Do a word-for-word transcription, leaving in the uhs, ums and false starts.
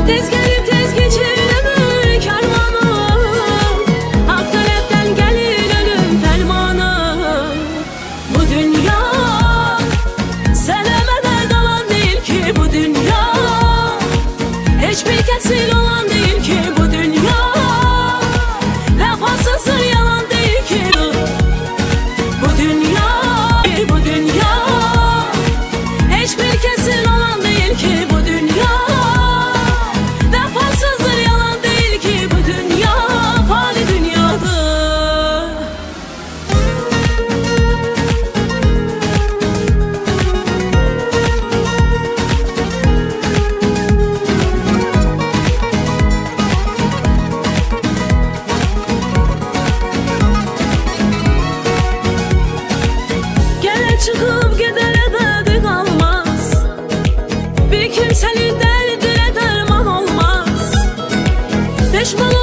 Tez gelip tez geçirme kervanım, hak talepten gelir ölüm fermanım. Bu dünya senemede kalan değil ki, bu dünya hiçbir kesil olan değil ki, bu dünya vefasızdır yalan değil ki. Bu dünya, bu dünya hiçbir kesil olan değil ki, bu dünya vefasızdır yalan değil ki, bu dünya fani dünyadır. Gele çıkıp gidere derdi kalmaz, bir kimsenin derdine derman olmaz. Düşman